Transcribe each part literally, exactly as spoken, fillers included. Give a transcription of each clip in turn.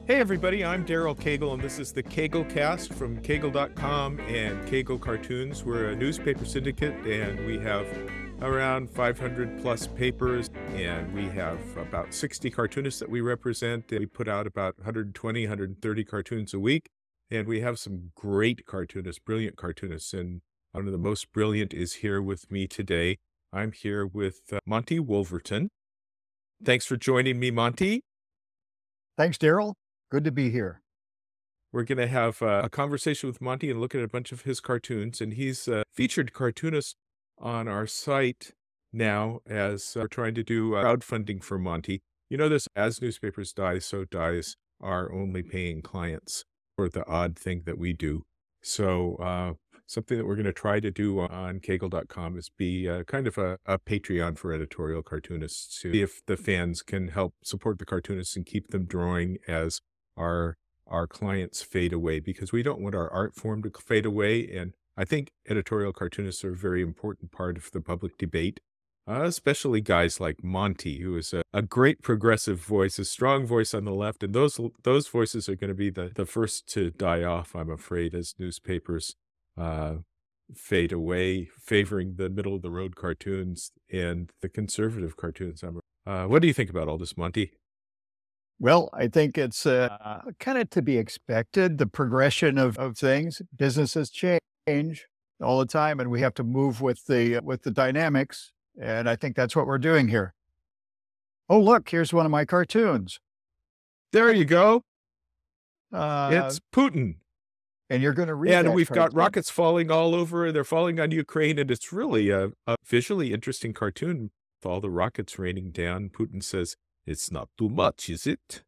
Hey everybody, I'm Daryl Cagle, and this is the Cagle Cast from Cagle dot com and Cagle Cartoons. We're a newspaper syndicate, and we have around five hundred plus papers, and we have about sixty cartoonists that we represent. We put out about one hundred twenty, one hundred thirty cartoons a week, and we have some great cartoonists, brilliant cartoonists, and one of the most brilliant is here with me today. I'm here with uh, Monty Wolverton. Thanks for joining me, Monty. Thanks, Daryl. Good to be here. We're going to have uh, a conversation with Monty and look at a bunch of his cartoons. And he's a featured cartoonist on our site now as uh, we're trying to do uh, crowdfunding for Monty. You know this, as newspapers die, so dies our only paying clients for the odd thing that we do. So uh, something that we're going to try to do on Cagle dot com is be uh, kind of a, a Patreon for editorial cartoonists to see if the fans can help support the cartoonists and keep them drawing as our our clients fade away, because we don't want our art form to fade away. And I think editorial cartoonists are a very important part of the public debate, uh, especially guys like Monty, who is a, a great progressive voice, a strong voice on the left. And those those voices are going to be the, the first to die off, I'm afraid, as newspapers uh, fade away, favoring the middle of the road cartoons and the conservative cartoons. Uh, what do you think about all this, Monty? Well, I think it's uh, kind of to be expected, the progression of, of things. Businesses change all the time, and we have to move with the with the dynamics. And I think that's what we're doing here. Oh, look, here's one of my cartoons. There you go. Uh, It's Putin. and you're going to read And that we've got cartoon. rockets falling all over. They're falling on Ukraine, and it's really a, a visually interesting cartoon with all the rockets raining down. Putin says, "It's not too much, is it?"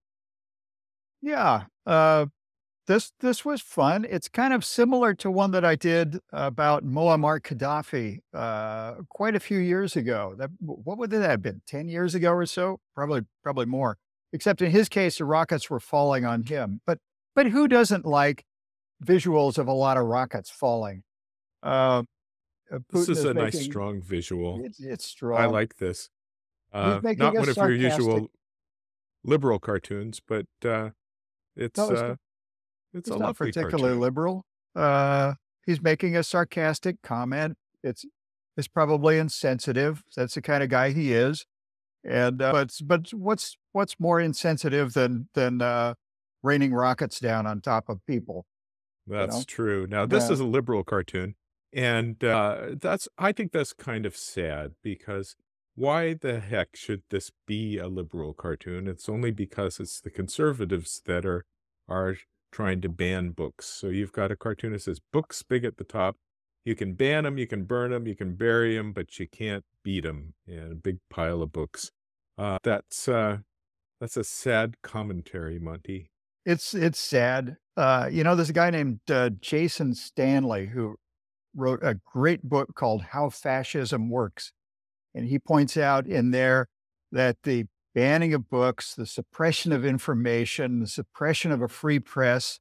Yeah. Uh, this this was fun. It's kind of similar to one that I did about Muammar Gaddafi uh, quite a few years ago. That what would that have been? Ten years ago or so? Probably probably more. Except in his case, the rockets were falling on him. But but who doesn't like visuals of a lot of rockets falling? Uh, uh, This Putin is is a nice, making strong visual. it's it's I strong. like this. He's Uh, making not a one of your sarcastic. usual liberal cartoons, but uh, it's No, it's uh, it's a It's not lovely particularly cartoon. liberal. Uh, he's making a sarcastic comment. It's it's probably insensitive. That's the kind of guy he is. And uh, but but what's what's more insensitive than than uh, raining rockets down on top of people? You That's know. true. Now, this Yeah. is a liberal cartoon, and uh, that's I think that's kind of sad, because why the heck should this be a liberal cartoon? It's only because it's the conservatives that are are trying to ban books. So you've got a cartoon that says "books big at the top." You can ban them, you can burn them, you can bury them, but you can't beat them. And a big pile of books. Uh, that's uh, that's a sad commentary, Monty. It's it's sad. Uh, you know, there's a guy named uh, Jason Stanley who wrote a great book called How Fascism Works. And he points out in there that the banning of books, the suppression of information, the suppression of a free press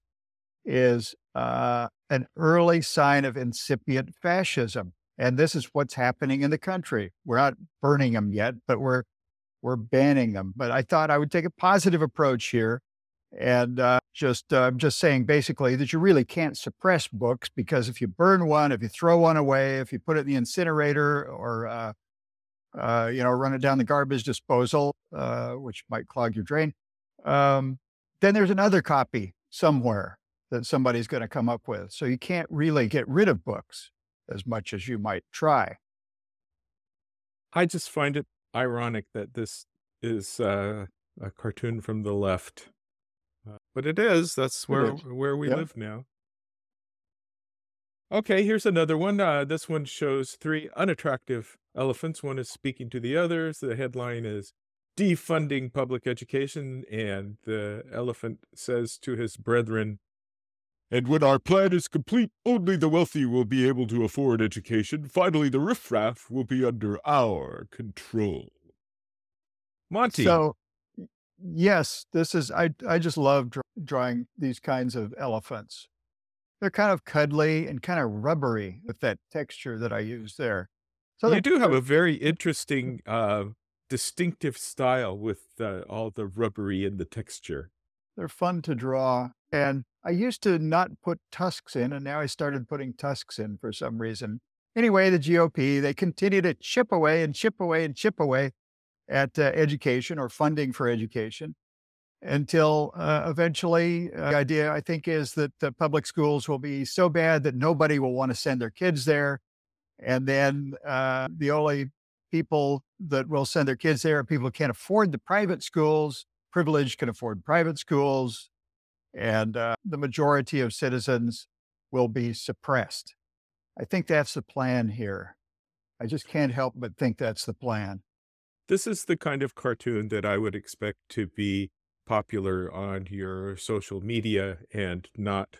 is uh, an early sign of incipient fascism. And this is what's happening in the country. We're not burning them yet, but we're we're banning them. But I thought I would take a positive approach here and uh, just uh, just saying basically that you really can't suppress books, because if you burn one, if you throw one away, if you put it in the incinerator, or uh, uh, you know, run it down the garbage disposal, uh, which might clog your drain. Um, then there's another copy somewhere that somebody's going to come up with. So you can't really get rid of books as much as you might try. I just find it ironic that this is uh, a cartoon from the left, uh, but it is. That's It where is. where we Yep. live now. Okay, here's another one. Uh, this one shows three unattractive elephants. One is speaking to the others. The headline is "Defunding Public Education," and the elephant says to his brethren, "And when our plan is complete, only the wealthy will be able to afford education. Finally, the riffraff will be under our control." Monty, So yes, this is, I, I just love dr- drawing these kinds of elephants. They're kind of cuddly and kind of rubbery with that texture that I use there. So you they're, do have they're a very interesting, uh, distinctive style with uh, all the rubbery and the texture. They're fun to draw. And I used to not put tusks in, and now I started putting tusks in for some reason. Anyway, the G O P, they continue to chip away and chip away and chip away at uh, education or funding for education until uh, eventually uh, the idea, I think, is that the public schools will be so bad that nobody will want to send their kids there. And then uh, the only people that will send their kids there are people who can't afford the private schools. Privileged can afford private schools, and uh, the majority of citizens will be suppressed. I think that's the plan here. I just can't help but think that's the plan. This is the kind of cartoon that I would expect to be popular on your social media and not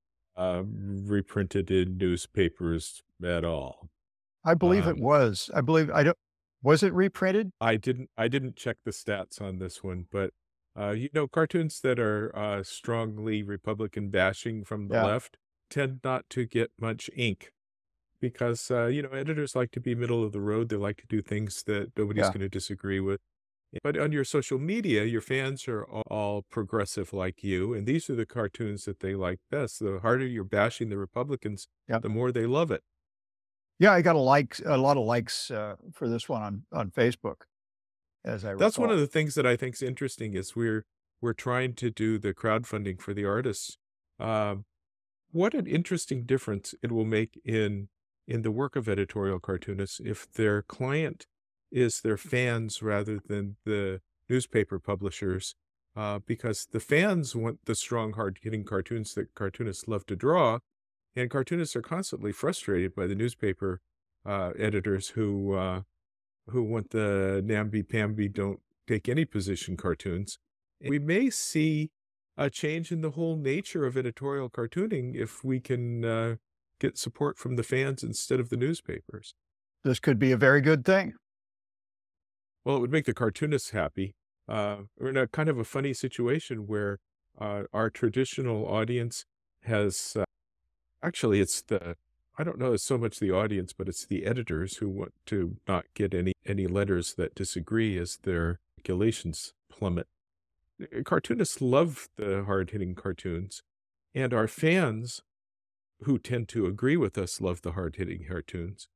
um, reprinted in newspapers at all. I believe it Um, was. I believe I don't. Was it reprinted? I didn't I didn't check the stats on this one, but uh, you know, cartoons that are uh, strongly Republican bashing from the Yeah, left tend not to get much ink because uh, you know, editors like to be middle of the road. They like to do things that nobody's yeah. going to disagree with. But on your social media, your fans are all all progressive like you, and these are the cartoons that they like best. The harder you're bashing the Republicans, Yeah. the more they love it. Yeah, I got a like a lot of likes uh, for this one on on Facebook, as I That's one of recall. the things that I think is interesting is we're we're trying to do the crowdfunding for the artists. Um, what an interesting difference it will make in in the work of editorial cartoonists if their client is their fans rather than the newspaper publishers, uh, because the fans want the strong, hard-hitting cartoons that cartoonists love to draw, and cartoonists are constantly frustrated by the newspaper uh, editors who uh, who want the namby-pamby, don't take any position cartoons. We may see a change in the whole nature of editorial cartooning if we can uh, get support from the fans instead of the newspapers. This could be a very good thing. Well, it would make the cartoonists happy. Uh, we're in a kind of a funny situation where uh, our traditional audience has uh, actually, it's the I don't know, it's so much the audience, but it's the editors who want to not get any any letters that disagree as their circulations plummet. Uh, Cartoonists love the hard-hitting cartoons, and our fans, who tend to agree with us, love the hard-hitting cartoons.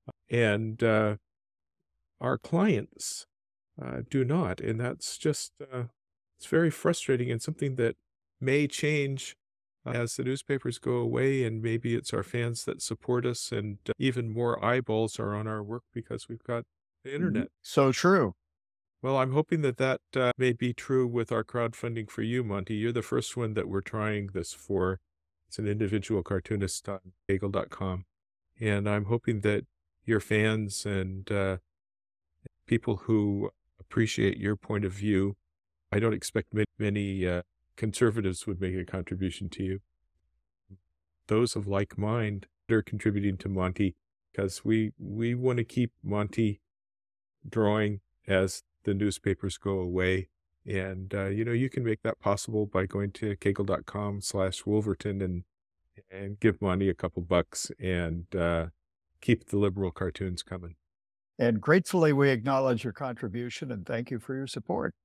And uh, our clients uh, do not, and that's just uh, it's very frustrating and something that may change uh, as the newspapers go away, and maybe it's our fans that support us, and uh, even more eyeballs are on our work because we've got the Mhm. internet. So true. Well, I'm hoping that that uh, may be true with our crowdfunding for you, Monty. You're the first one that we're trying this for. It's an individual cartoonist on Kaggle dot com. And I'm hoping that your fans and uh, people who appreciate your point of view, I don't expect many, many uh, conservatives would make a contribution to you. Those of like mind are contributing to Monty because we, we want to keep Monty drawing as the newspapers go away. And, uh, you know, you can make that possible by going to Kaggle dot com slash Wolverton and, and give Monty a couple bucks and uh, keep the liberal cartoons coming. And gratefully, we acknowledge your contribution and thank you for your support.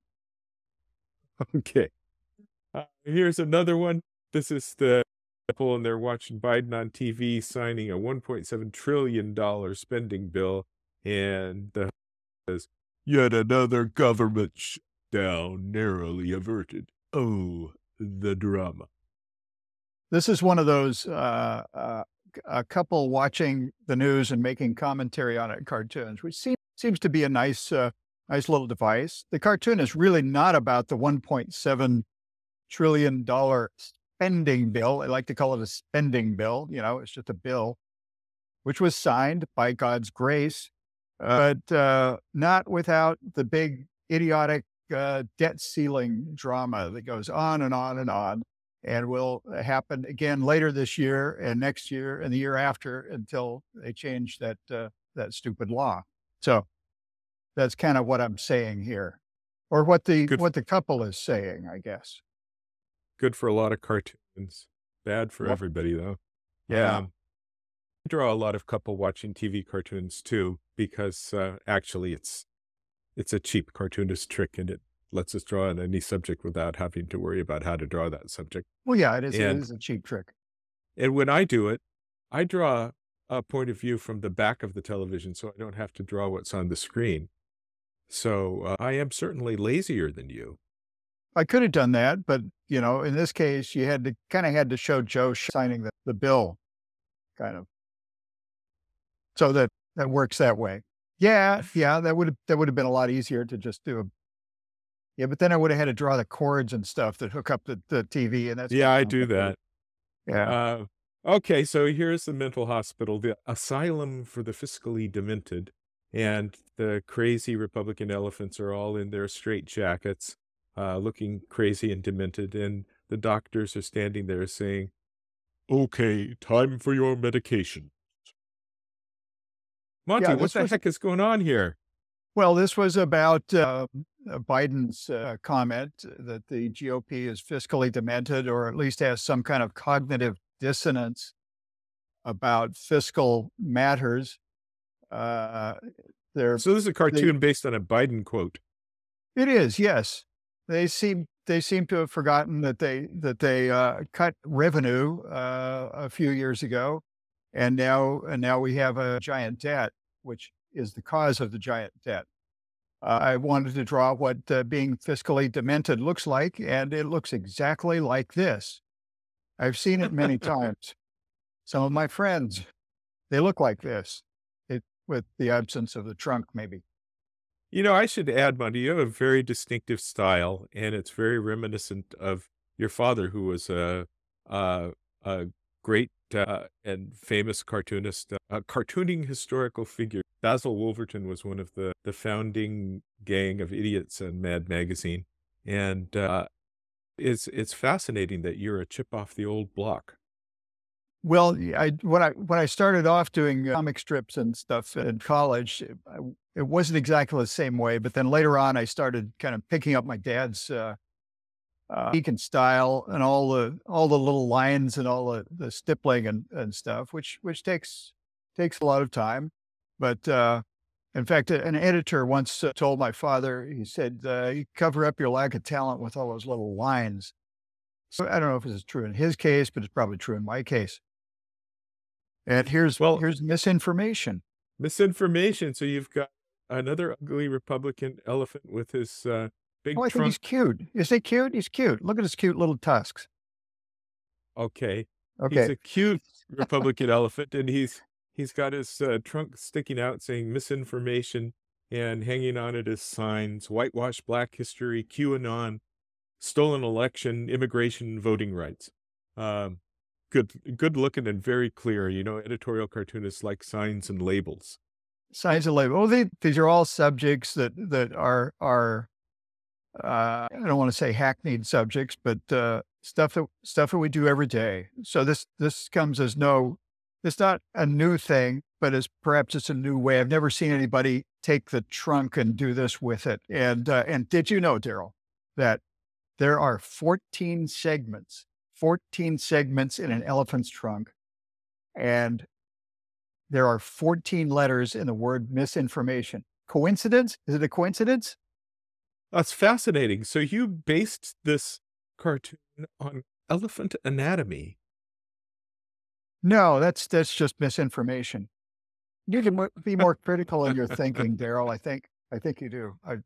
Okay. Uh, here's another one. This is the people, and they're watching Biden on T V signing a one point seven trillion dollars spending bill. And the says, yet another government shutdown narrowly averted. Oh, the drama. This is one of those uh, uh, a couple watching the news and making commentary on it cartoons, which seems seems to be a nice uh, nice little device. The cartoon is really not about the one point seven trillion dollar spending bill. I like to call it a spending bill. You know, it's just a bill, which was signed by God's grace, uh, but uh, not without the big idiotic uh, debt ceiling drama that goes on and on and on, and will happen again later this year and next year and the year after until they change that uh, that stupid law. So that's kind of what I'm saying here, or what the Good, what the couple is saying, I guess. good for a lot of cartoons. Bad for Wha- everybody, though. Yeah. Um, I draw a lot of couple watching T V cartoons too, because uh, actually it's it's a cheap cartoonist trick, and it lets us draw on any subject without having to worry about how to draw that subject. Well, yeah, it is. It And is a cheap trick. and when I do it, I draw a point of view from the back of the television, so I don't have to draw what's on the screen. So uh, I am certainly lazier than you. I could have done that, but you know, in this case, you had to kind of had to show Joe signing the, the bill, kind of. So that that works that way. Yeah, yeah, that would have that would have been a lot easier to just do a. Yeah, but then I would have had to draw the cords and stuff that hook up the, the T V, and that's Yeah, kind of I do complicated. that. Yeah. Uh, okay, so here's the mental hospital, the asylum for the fiscally demented, and the crazy Republican elephants are all in their straitjackets, uh, looking crazy and demented, and the doctors are standing there saying, "Okay, time for your medication." Monty, Yeah, what this the was heck is going on here? well, this was about uh, uh, Biden's uh, comment that the G O P is fiscally demented, or at least has some kind of cognitive dissonance about fiscal matters. Uh, they're So this is a they cartoon based on a Biden quote. It is, yes. They seem they seem to have forgotten that they that they uh, cut revenue uh, a few years ago, and now and now we have a giant debt, which is the cause of the giant debt. Uh, I wanted to draw what uh, being fiscally demented looks like, and it looks exactly like this. I've seen it many times. Some of my friends, they look like this, it, with the absence of the trunk, maybe. You know, I should add, Monty, you have a very distinctive style, and it's very reminiscent of your father, who was a a, a great uh, and famous cartoonist, uh, a cartooning historical figure. Basil Wolverton was one of the the founding gang of idiots in Mad Magazine, and uh, it's it's fascinating that you're a chip off the old block. Well, y- I when I when I started off doing comic strips and stuff in college, it, I, it wasn't exactly the same way. But then later on, I started kind of picking up my dad's uh, uh, Deacon style and all the all the little lines and all the, the stippling and, and stuff, which which takes takes a lot of time. But uh, in fact, an editor once uh, told my father, he said, uh, "You cover up your lack of talent with all those little lines." So I don't know if this is true in his case, but it's probably true in my case. And here's Well, here's misinformation. misinformation. So you've got another ugly Republican elephant with his uh, Oh, big I think he's trunk. cute. Is he cute? He's cute. Look at his cute little tusks. Okay. He's Okay. a cute Republican elephant, and he's he's got his uh, trunk sticking out saying misinformation, and hanging on it is signs: whitewash Black history, QAnon, stolen election, immigration, voting rights. Um, good good looking and very clear. You know, editorial cartoonists like signs and labels. Signs of labor. Oh, they, these are all subjects that that are are uh, I don't want to say hackneyed subjects, but uh, stuff that stuff that we do every day. So this this comes as no, it's not a new thing, but as perhaps it's a new way. I've never seen anybody take the trunk and do this with it. And uh, and did you know, Daryl, that there are fourteen segments, fourteen segments in an elephant's trunk, and there are fourteen letters in the word misinformation. Coincidence? Is it a coincidence? That's fascinating. So you based this cartoon on elephant anatomy. No, that's that's just misinformation. You need to mo- be more critical in your thinking, Daryl. I think I think you do. I,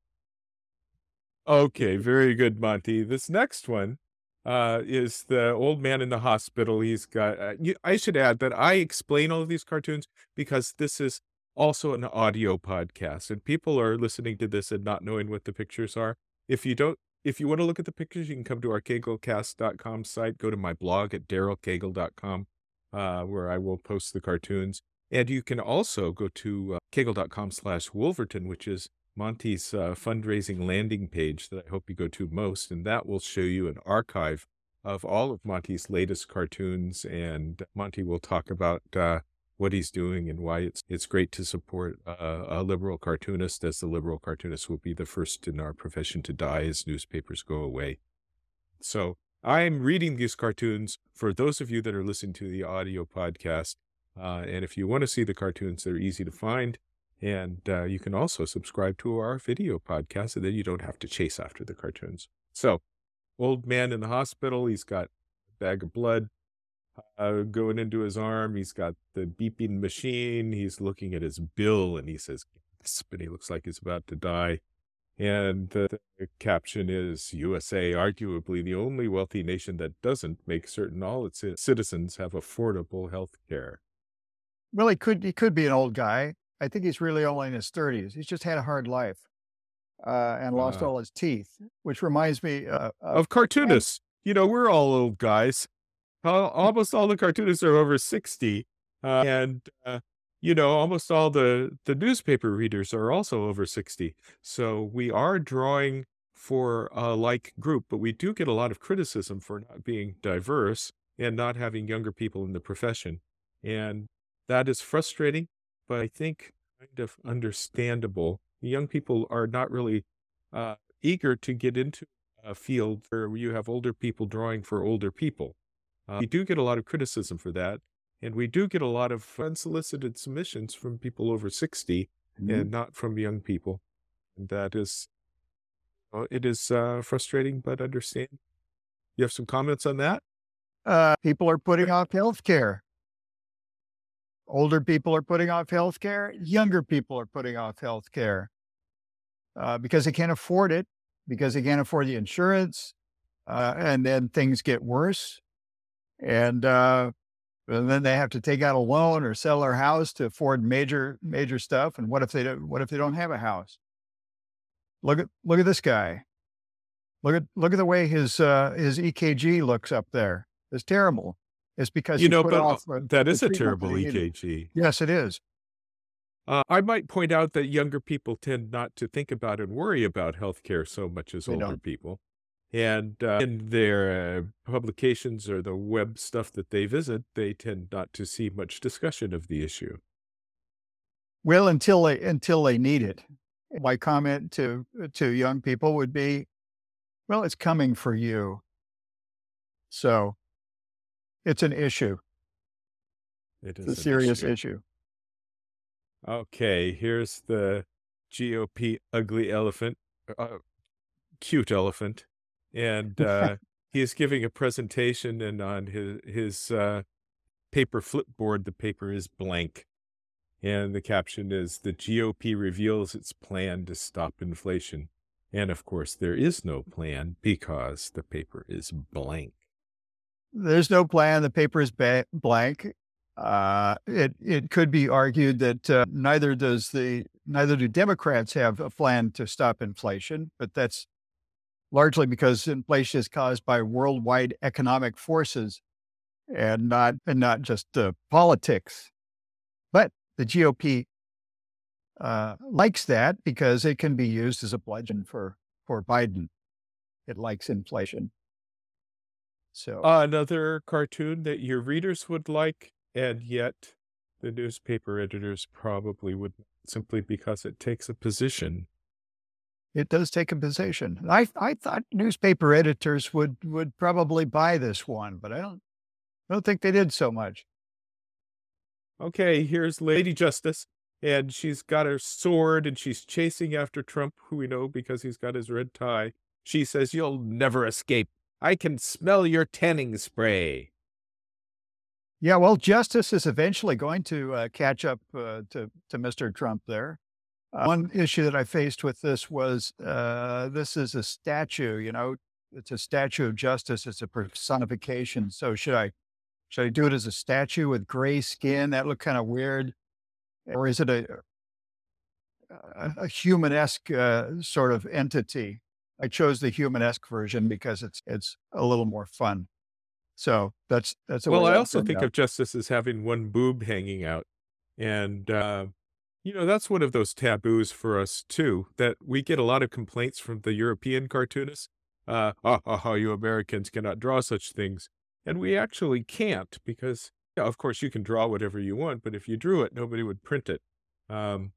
Okay, very good, Monty. This next one uh, is the old man in the hospital. He's got, uh, you, I should add that I explain all of these cartoons because this is also an audio podcast, and people are listening to this and not knowing what the pictures are. If you don't, if you want to look at the pictures, you can come to our kegel cast dot com site, go to my blog at daryl kegel dot com, uh, where I will post the cartoons. And you can also go to uh, kegel dot com slash Wolverton, which is Monty's uh, fundraising landing page that I hope you go to most, and that will show you an archive of all of Monty's latest cartoons, and Monty will talk about uh, what he's doing and why it's it's great to support uh, a liberal cartoonist, as the liberal cartoonist will be the first in our profession to die as newspapers go away. So I'm reading these cartoons for those of you that are listening to the audio podcast, uh, and if you want to see the cartoons, they're easy to find. And uh, you can also subscribe to our video podcast, and then you don't have to chase after the cartoons. So, old man in the hospital, he's got a bag of blood uh, going into his arm. He's got the beeping machine. He's looking at his bill, and he says, "Gasp," and he looks like he's about to die. And the, the caption is, U S A, arguably the only wealthy nation that doesn't make certain all its ci- citizens have affordable health care. Well, he could, he could be an old guy. I think he's really only in his thirties. He's just had a hard life uh, and lost Uh, all his teeth, which reminds me uh, of, of cartoonists, you know, we're all old guys. Al- Almost all the cartoonists are over sixty. Uh, and, uh, you know, almost all the, the newspaper readers are also over sixty. So we are drawing for a like group, but we do get a lot of criticism for not being diverse and not having younger people in the profession. And that is frustrating, but I think kind of understandable. The young people are not really uh, eager to get into a field where you have older people drawing for older people. Uh, we do get a lot of criticism for that, and we do get a lot of unsolicited submissions from people over sixty Mhm. and not from young people. And that is, uh, it is uh, frustrating, but understand. You have some comments on that? uh, people are putting off health care. Older people are putting off health care. Younger people are putting off health care uh, because they can't afford it, because they can't afford the insurance. Uh, and then things get worse. And, uh, and then they have to take out a loan or sell their house to afford major, major stuff. And what if they don't, what if they don't have a house? Look at, look at this guy. Look at, look at the way his, uh, his E K G looks up there. It's terrible. It's because You he know, put but uh, off uh, that the is a treatment that terrible he needed. E K G. Yes, it is. Uh, I might point out that younger people tend not to think about and worry about healthcare so much as They older don't. people. And uh, in their uh, publications or the web stuff that they visit, they tend not to see much discussion of the issue. Well, until they, until they need it. My comment to, to young people would be, well, it's coming for you. So it's an issue. It It's a is an serious issue. issue. Okay, here's the G O P ugly elephant, uh, cute elephant. And uh, he is giving a presentation, and on his, his uh, paper flipboard, the paper is blank. And the caption is, "The G O P reveals its plan to stop inflation." And of course, there is no plan because the paper is blank. There's no plan. The paper is ba- blank. Uh, it it could be argued that uh, neither does the neither do Democrats have a plan to stop inflation, but that's largely because inflation is caused by worldwide economic forces and not and not just uh, politics. But the G O P uh, likes that because it can be used as a bludgeon for for Biden. It likes inflation. So Another cartoon that your readers would like, and yet the newspaper editors probably would, simply because it takes a position. it does take a position. I I thought newspaper editors would would probably buy this one, but I don't I don't think they did so much. Okay, here's Lady Justice, and she's got her sword, and she's chasing after Trump, who we know because he's got his red tie. She says, "You'll never escape. I can smell your tanning spray." Yeah, well, justice is eventually going to uh, catch up uh, to to Mister Trump there. Uh, one issue that I faced with this was uh, this is a statue. You know, it's a statue of justice. It's a personification. So should I should I do it as a statue with gray skin? That looked kind of weird. Or is it a a, a human-esque uh, sort of entity? I chose the human-esque version because it's it's a little more fun. So that's that's the Well, way I that also turned think out. of justice as having one boob hanging out. And, uh, you know, that's one of those taboos for us, too, that we get a lot of complaints from the European cartoonists. Uh, ha, ha, ha, you Americans cannot draw such things. And we actually can't because, yeah, of course, you can draw whatever you want, but if you drew it, nobody would print it. Um,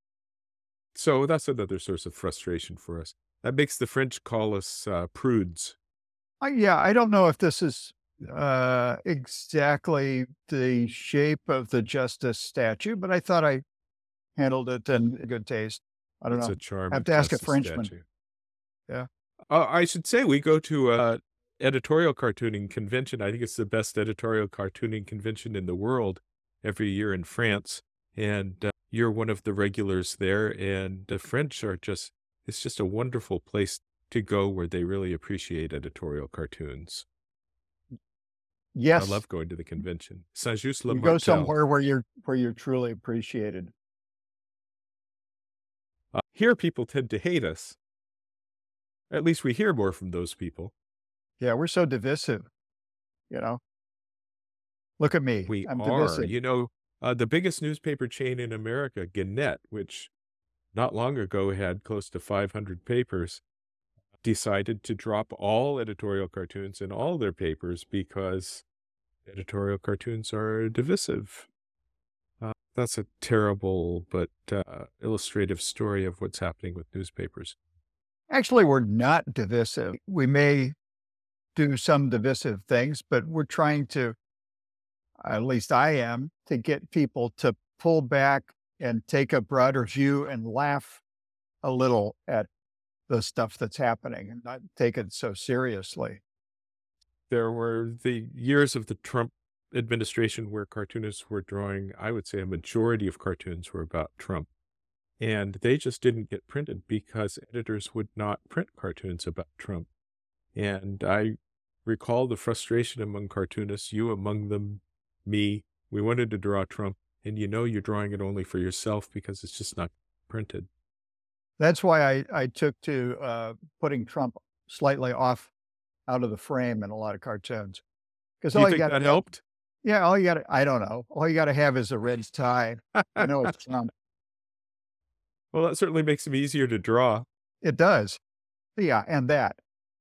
so that's another source of frustration for us. That makes the French call us uh, prudes. I, yeah, I don't know if this is uh, exactly the shape of the justice statue, but I thought I handled it in good taste. I don't It's know. a I have charming to ask a justice Frenchman. statue. Yeah. Uh, I should say we go to a editorial cartooning convention. I think it's the best editorial cartooning convention in the world every year in France. And uh, you're one of the regulars there. And the French are just, it's just a wonderful place to go where they really appreciate editorial cartoons. I Yes. love going to the convention. Saint-Just-Le You go Martel. somewhere where you're where you're truly appreciated. Uh, here people tend to hate us. At least we hear more from those people. Yeah, we're so divisive, you know. Look at me. We I'm are. divisive. You know, uh, the biggest newspaper chain in America, Gannett, which not long ago had close to five hundred papers, decided to drop all editorial cartoons in all their papers because editorial cartoons are divisive. Uh, that's a terrible but uh, illustrative story of what's happening with newspapers. Actually, we're not divisive. We may do some divisive things, but we're trying to, at least I am, to get people to pull back and take a broader view and laugh a little at the stuff that's happening and not take it so seriously. There were the years of the Trump administration where cartoonists were drawing, I would say a majority of cartoons were about Trump. And they just didn't get printed because editors would not print cartoons about Trump. And I recall the frustration among cartoonists, you among them, me. We wanted to draw Trump, and you know you're drawing it only for yourself because it's just not printed. That's why I, I took to uh, putting Trump slightly off out of the frame in a lot of cartoons. Because Do all you you think got, that helped? yeah, all you got, I don't know, all you got to have is a red tie. I know it's Trump. Well, that certainly makes them easier to draw. It does, yeah, and that.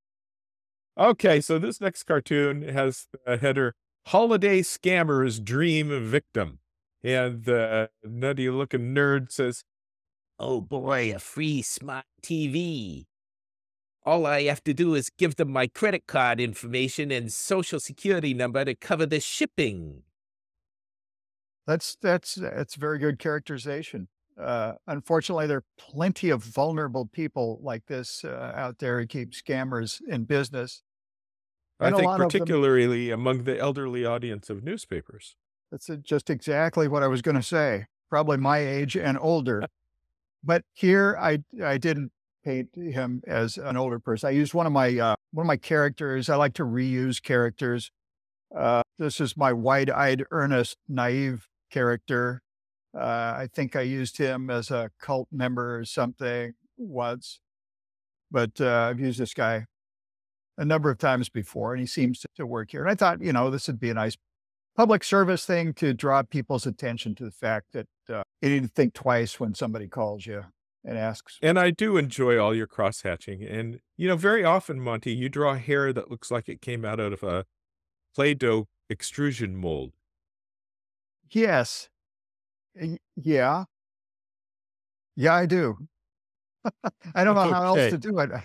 Okay, so this next cartoon has a header, Holiday Scammer's Dream Victim. And the nutty-looking nerd says, oh boy, a free smart T V. All I have to do is give them my credit card information and social security number to cover the shipping. That's that's that's very good characterization. Uh, unfortunately, there are plenty of vulnerable people like this uh, out there who keep scammers in business. I And a think lot of them, particularly among the elderly audience of newspapers. that's uh, just exactly what I was going to say. Probably my age and older. But here, I I didn't paint him as an older person. I used one of my uh, one of my characters. I like to reuse characters. Uh, this is my wide-eyed, earnest, naive character. Uh, I think I used him as a cult member or something once, but uh, I've used this guy a number of times before, and he seems to, to work here. And I thought, you know, this would be a nice public service thing to draw people's attention to the fact that uh, you need to think twice when somebody calls you and asks. And I do enjoy all your cross-hatching. And, you know, very often, Monty, you draw hair that looks like it came out of a Play-Doh extrusion mold. Yes. Y- Yeah. Yeah, I do. I don't know how else Okay. to do it.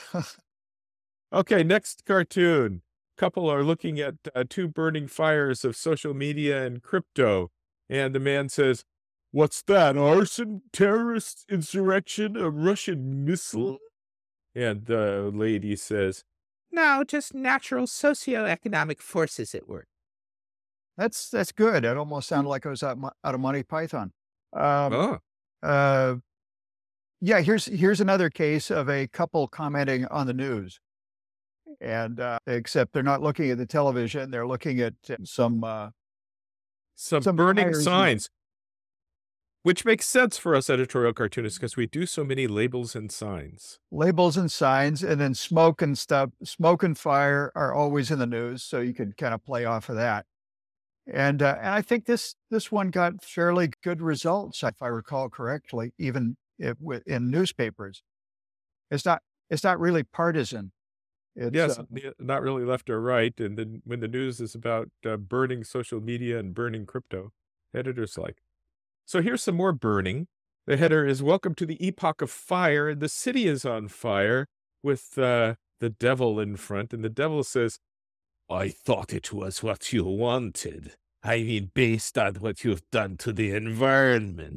Okay, next cartoon. Couple are looking at uh, two burning fires of social media and crypto. And the man says, what's that? Arson, terrorist, insurrection, a Russian missile? And the lady says, No, just natural socioeconomic forces at work. That's that's good. It almost sounded like I was out, mo- out of Monty Python. Um, oh, uh, yeah, here's here's another case of a couple commenting on the news, and uh, except they're not looking at the television; they're looking at uh, some uh, some, some burning fires and- signs. Which makes sense for us editorial cartoonists because we do so many labels and signs. labels and signs, and then smoke and stuff. Smoke and fire are always in the news, so you can kind of play off of that. And uh, and I think this this one got fairly good results, if I recall correctly, even if, wi- in newspapers. It's not it's not really partisan. It's Yes, uh, n- not really left or right. And then when the news is about uh, burning social media and burning crypto, editors like. So here's some more burning. The header is Welcome to the Epoch of Fire. And the city is on fire with uh, the devil in front. And the devil says, I thought it was what you wanted. I mean, based on what you've done to the environment.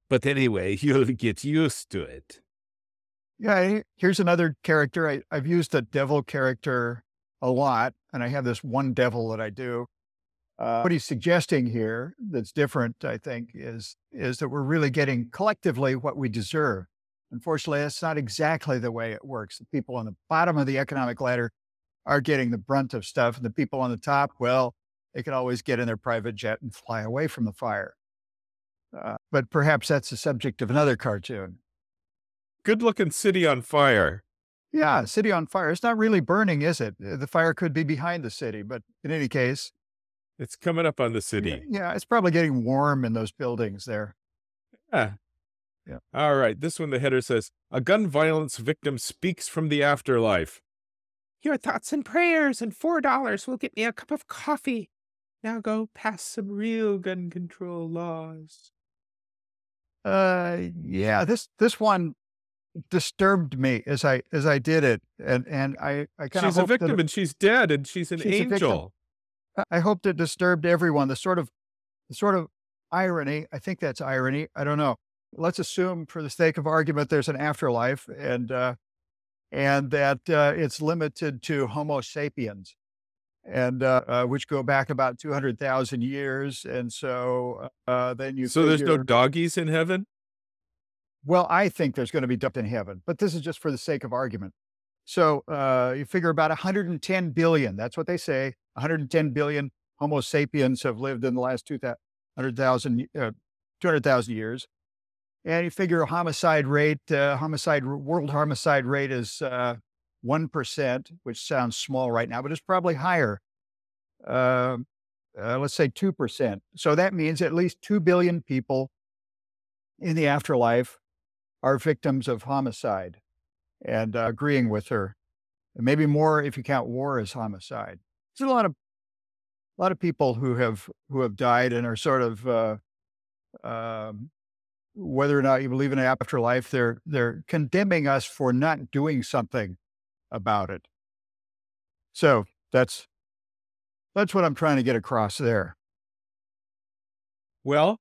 But anyway, you'll get used to it. Yeah, he- here's another character. I, I've used the devil character a lot, and I have this one devil that I do. Uh, what he's suggesting here that's different, I think, is is that we're really getting collectively what we deserve. Unfortunately, that's not exactly the way it works. The people on the bottom of the economic ladder are getting the brunt of stuff, and the people on the top, well, they can always get in their private jet and fly away from the fire. Uh, but perhaps that's the subject of another cartoon. Good looking city on fire. Yeah, city on fire. It's not really burning, is it? Uh, The fire could be behind the city, but in any case, It's coming up on the yeah, city. yeah, it's probably getting warm in those buildings there. Yeah. Yeah. All right. This one, the header says, a gun violence victim speaks from the afterlife. Your thoughts and prayers and four dollars will get me a cup of coffee. Now go pass some real gun control laws. Uh, yeah, this this one disturbed me as I as I did it, and and I I kind of She's a victim and she's dead and she's an She's a victim. angel. I hoped it disturbed everyone. The sort of the sort of irony. I think that's irony. I don't know. Let's assume, for the sake of argument, there's an afterlife, and uh, and that uh, it's limited to Homo sapiens, and uh, uh, which go back about two hundred thousand years. And so uh, then you So there's no figure- doggies in heaven? Well, I think there's going to be dumped in heaven, but this is just for the sake of argument. So uh, you figure about one hundred ten billion. That's what they say. one hundred ten billion Homo sapiens have lived in the last two hundred thousand uh, two hundred thousand years. And you figure a homicide rate, uh, homicide world homicide rate is uh, one percent, which sounds small right now, but it's probably higher. Uh, uh, let's say two percent. So that means at least two billion people in the afterlife are victims of homicide, and uh, agreeing with her. And maybe more if you count war as homicide. There's a lot of a lot of people who have who have died and are sort of uh, um, whether or not you believe in an afterlife, they're they're condemning us for not doing something about it. So that's that's what I'm trying to get across there. Well,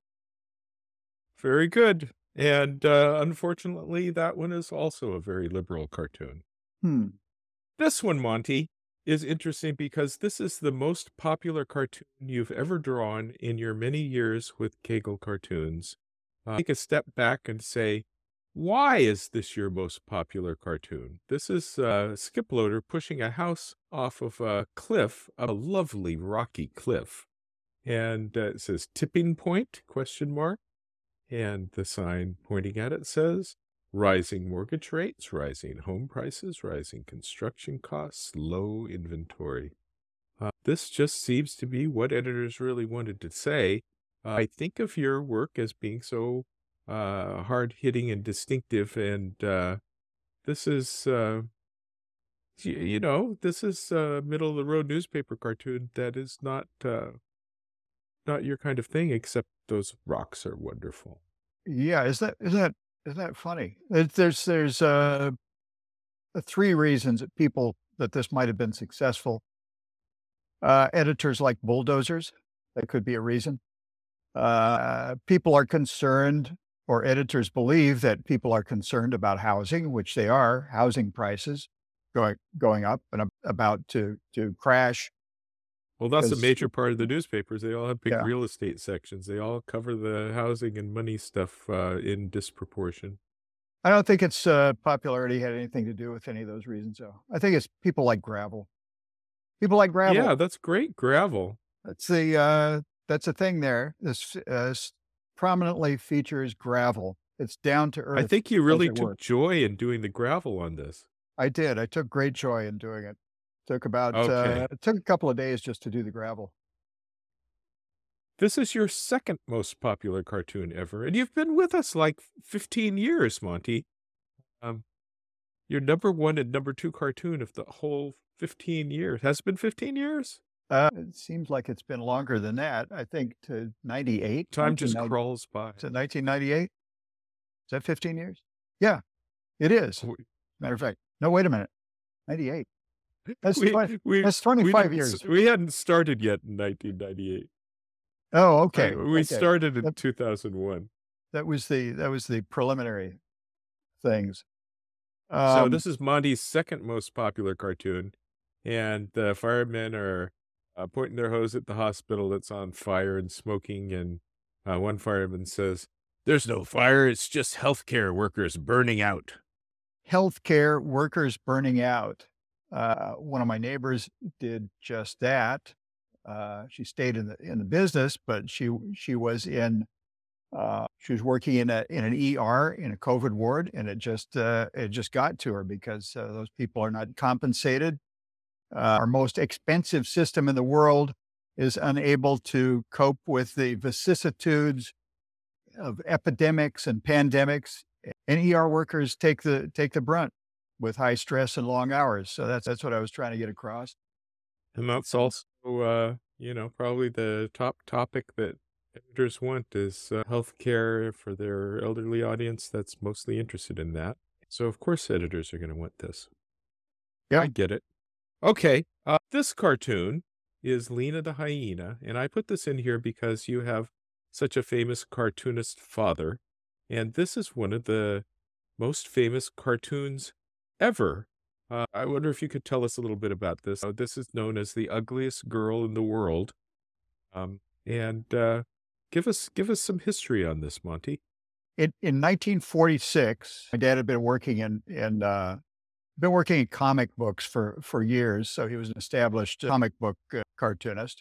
very good. And uh, unfortunately, that one is also a very liberal cartoon. Hmm. This one, Monty, is interesting because this is the most popular cartoon you've ever drawn in your many years with Kegel Cartoons. Uh, take a step back and say, why is this your most popular cartoon? This is uh, Skip Loader pushing a house off of a cliff, a lovely rocky cliff. And uh, it says tipping point, question mark. And the sign pointing at it says, rising mortgage rates, rising home prices, rising construction costs, low inventory. Uh, this just seems to be what editors really wanted to say. Uh, I think of your work as being so uh, hard-hitting and distinctive, and uh, this is, uh, you, you know, this is a middle-of-the-road newspaper cartoon that is not uh, not your kind of thing, except those rocks are wonderful. Yeah, is that is that is that funny? It, there's there's uh, three reasons that people that this might have been successful. Uh, editors like bulldozers. That could be a reason. Uh, people are concerned, or editors believe that people are concerned about housing, which they are. Housing prices going going up and ab- about to to crash. Well, that's a Because- major part of the newspapers. They all have big Yeah. real estate sections. They all cover the housing and money stuff uh, in disproportion. I don't think its uh, popularity had anything to do with any of those reasons, though. I think it's people like gravel. People like gravel. Yeah, that's great. Gravel. That's the uh, that's the thing there. This uh, s- prominently features gravel. It's down to earth. I think you really it took work. joy in doing the gravel on this. I did. I took great joy in doing it. Took about Okay. uh, it took a couple of days just to do the gravel. This is your second most popular cartoon ever, and you've been with us like fifteen years, Monty. Um, your number one and number two cartoon of the whole fifteen years. Has it been fifteen years? Uh, it seems like it's been longer than that. I think to ninety-eight. Time just nineteen ninety crawls by. To nineteen ninety-eight. Is that fifteen years? Yeah, it is. We- Matter of fact, no, wait a minute. ninety-eight. That's we- twenty, we- that's we twenty-five didn't years. s- We hadn't started yet in nineteen ninety-eight. Oh, okay. Uh, we okay. started in Yep. two thousand one. That was the that was the preliminary things. So Um, this is Monty's second most popular cartoon, and the firemen are uh, pointing their hose at the hospital that's on fire and smoking, and uh, one fireman says, "There's no fire, it's just healthcare workers burning out." Healthcare workers burning out. Uh, one of my neighbors did just that. Uh, she stayed in the in the business, but she she was in uh, she was working in a in an E R in a COVID ward, and it just uh, it just got to her because uh, those people are not compensated. Uh, our most expensive system in the world is unable to cope with the vicissitudes of epidemics and pandemics, and E R workers take the take the brunt with high stress and long hours. So that's that's what I was trying to get across. And that's also, uh, you know, probably the top topic that editors want is uh, healthcare for their elderly audience that's mostly interested in that. So of course editors are going to want this. Yeah. I get it. Okay, uh, this cartoon is Lena the Hyena, and I put this in here because you have such a famous cartoonist father, and this is one of the most famous cartoons ever. Uh, I wonder if you could tell us a little bit about this. Uh, this is known as the ugliest girl in the world, um, and uh, give us give us some history on this, Monty. In in nineteen forty-six, my dad had been working in in uh, been working in comic books for for years, so he was an established comic book uh, cartoonist.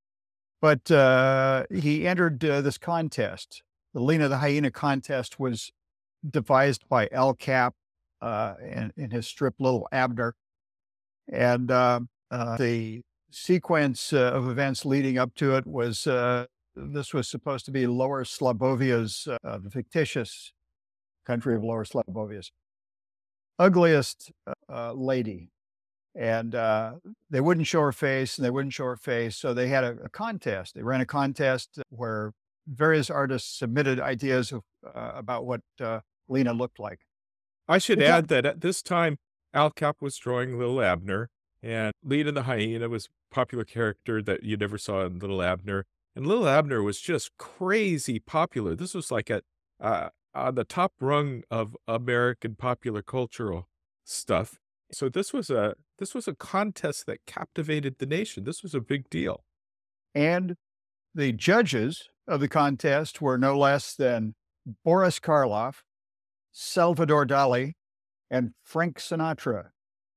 But uh, he entered uh, this contest. The Lena the Hyena contest was devised by Al Cap uh, in, in his strip Little Abner, and uh, uh, the sequence uh, of events leading up to it was uh, this was supposed to be Lower Slavovia's, uh, the fictitious country of Lower Slavovia's ugliest uh, uh, lady. And uh, they wouldn't show her face and they wouldn't show her face. So they had a, a contest. They ran a contest where various artists submitted ideas of, uh, about what uh, Lena looked like. I should It's not- add that at this time, Al Cap was drawing Little Abner, and Lena the Hyena was a popular character that you never saw in Little Abner. And Little Abner was just crazy popular. This was like at uh, on the top rung of American popular cultural stuff. So this was a this was a contest that captivated the nation. This was a big deal. And the judges of the contest were no less than Boris Karloff, Salvador Dali, and Frank Sinatra.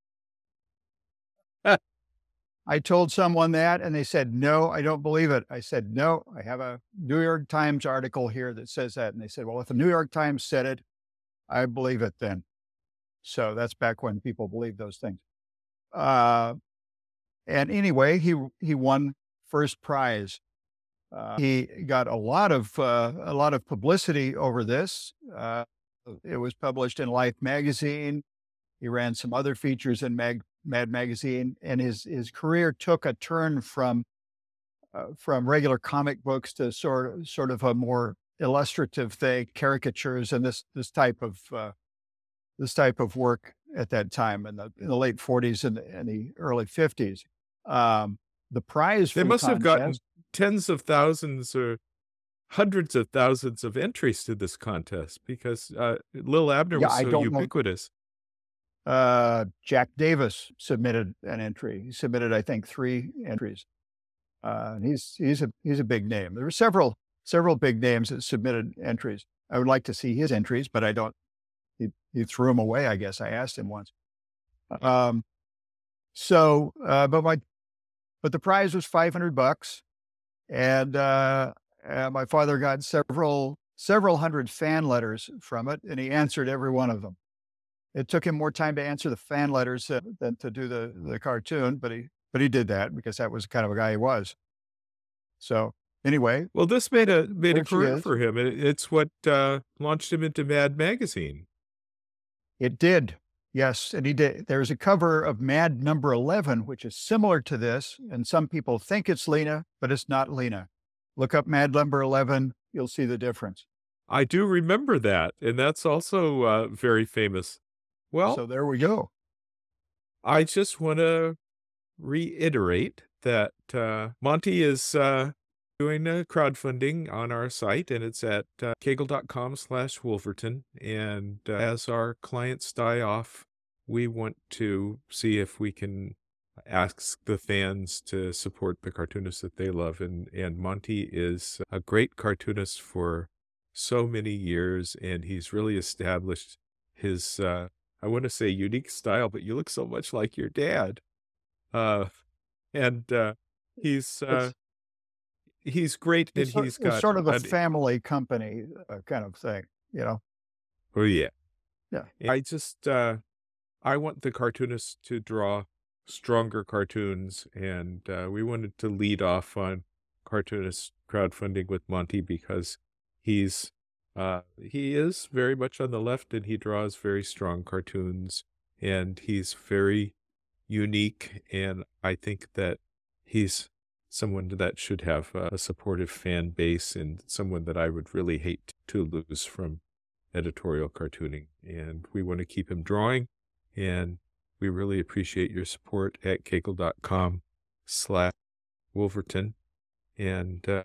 I told someone that and they said, no, I don't believe it. I said, no, I have a New York Times article here that says that. And they said, well, if the New York Times said it, I believe it then. So that's back when people believed those things. Uh, and anyway, he he won first prize. Uh, he got a lot of uh, a lot of publicity over this. Uh, it was published in Life magazine. He ran some other features in Mag, Mad magazine, and his his career took a turn from uh, from regular comic books to sort of, sort of a more illustrative thing, caricatures, and this this type of uh, this type of work at that time in the in the late forties and the, and the early fifties. Um, the prize for They the must have gotten contest- tens of thousands or hundreds of thousands of entries to this contest because uh, Lil Abner Yeah, was I so don't know. ubiquitous. Uh, Jack Davis submitted an entry. He submitted, I think, three entries. Uh, and he's he's a he's a big name. There were several several big names that submitted entries. I would like to see his entries, but I don't. He he threw them away. I guess I asked him once. Um, so, uh, but my but the prize was five hundred bucks, and uh, uh, my father got several several hundred fan letters from it, and he answered every one of them. It took him more time to answer the fan letters uh, than to do the, the cartoon, but he but he did that because that was the kind of a guy he was. So anyway, Well, this made a made a There she career is. for him. It, it's what uh, launched him into Mad Magazine. it did. Yes, and he did. There's a cover of Mad Number eleven, which is similar to this, and some people think it's Lena, but it's not Lena. Look up Mad Number eleven, you'll see the difference. I do remember that, and that's also uh, very famous. Well, So there we go. I just want to reiterate that uh, Monty is uh, doing a crowdfunding on our site, and it's at uh, kaggle.com slash Wolverton. And uh, as our clients die off, we want to see if we can ask the fans to support the cartoonists that they love. And, and Monty is a great cartoonist for so many years, and he's really established his, uh, I want to say unique style, but you look so much like your dad. Uh, and uh, he's uh, he's great, and It's, sort- he's it's got sort of a an- family company uh, kind of thing, you know? oh yeah, Yeah. I just uh, I want the cartoonists to draw stronger cartoons, and uh, we wanted to lead off on cartoonist crowdfunding with Monty because he's uh, he is very much on the left, and he draws very strong cartoons, and he's very unique, and I think that he's someone that should have a supportive fan base, and someone that I would really hate to lose from editorial cartooning. And we want to keep him drawing, and we really appreciate your support at kaggle.com slash Wolverton. And uh,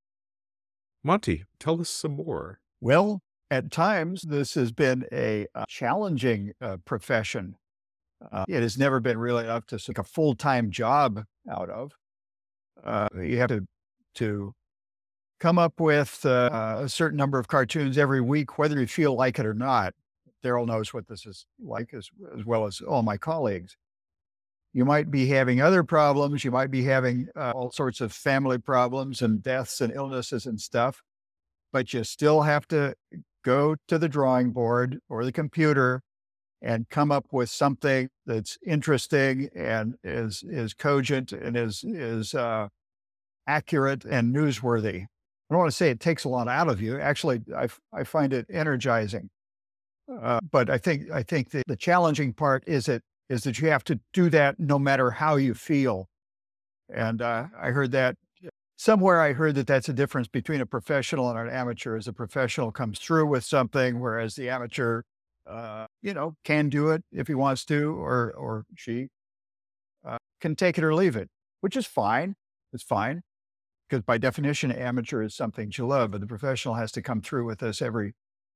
Monty, tell us some more. Well, at times, this has been a uh, challenging uh, profession. Uh, it has never been really enough to take a full-time job out of. Uh, you have to, to come up with uh, a certain number of cartoons every week, whether you feel like it or not. Daryl knows what this is like as, as well as all my colleagues. You might be having other problems. You might be having uh, all sorts of family problems and deaths and illnesses and stuff, but you still have to go to the drawing board or the computer and come up with something that's interesting and is is cogent and is is uh, accurate and newsworthy. I don't want to say it takes a lot out of you. Actually, I, I find it energizing. Uh, but I think I think the, the challenging part is it is that you have to do that no matter how you feel. And uh, I heard that somewhere. I heard that that's a difference between a professional and an amateur. As a professional comes through with something, whereas the amateur, uh, you know, can do it if he wants to, or or she uh, can take it or leave it, which is fine. It's fine because by definition, amateur is something you love, but the professional has to come through with this every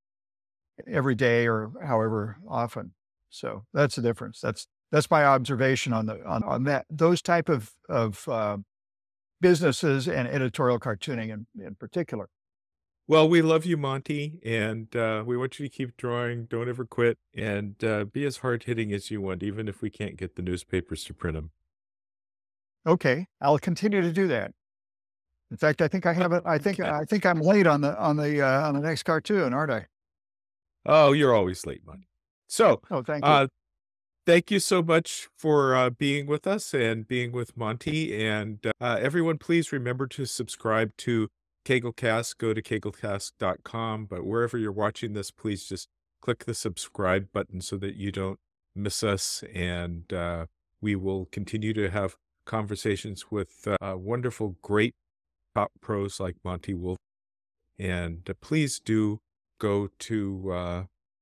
every day or however often. So that's the difference. That's that's my observation on the on, on that those type of of uh, businesses and editorial cartooning in, in particular. Well, we love you, Monty, and uh, we want you to keep drawing. Don't ever quit, and uh, be as hard-hitting as you want, even if we can't get the newspapers to print them. Okay, I'll continue to do that. In fact, I think I have it. I think I think I'm late on the on the uh, on the next cartoon, aren't I? Oh, you're always late, Monty. So, Oh, thank you. uh, thank you so much for uh, being with us and being with Monty. And uh, everyone, please remember to subscribe to KaggleCast. Go to kagglecast dot com. But wherever you're watching this, please just click the subscribe button so that you don't miss us. And uh, we will continue to have conversations with uh, wonderful, great top pros like Monty Wolf. And uh, please do go to uh,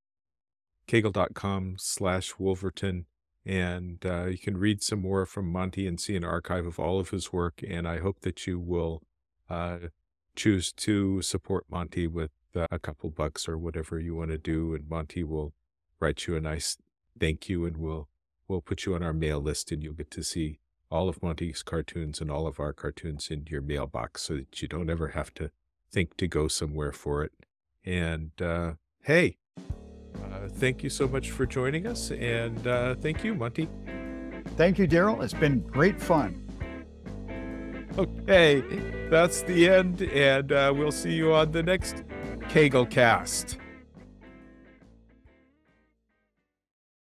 kaggle.com slash Wolverton, and uh, you can read some more from Monty and see an archive of all of his work. And I hope that you will uh, choose to support Monty with uh, a couple bucks or whatever you want to do, and Monty will write you a nice thank you, and we'll we'll put you on our mail list, and you'll get to see all of Monty's cartoons and all of our cartoons in your mailbox, so that you don't ever have to think to go somewhere for it. And uh, hey, uh, thank you so much for joining us, and uh, thank you, Monty. Thank you, Daryl. It's been great fun. Okay, that's the end, and uh, we'll see you on the next KaggleCast.